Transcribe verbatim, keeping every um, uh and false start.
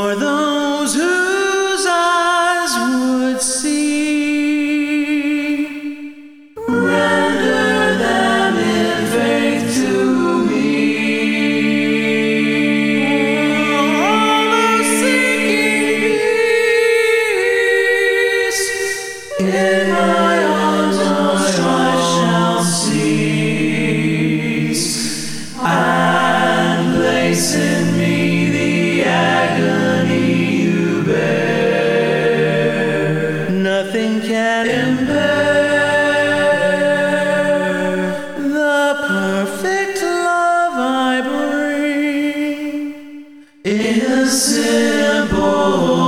for those whose eyes would see. Render them in faith to me. All those seeking peace, in my arms all strife shall cease, and place in me the agony you bear. Nothing can impair the perfect love I bring in a simple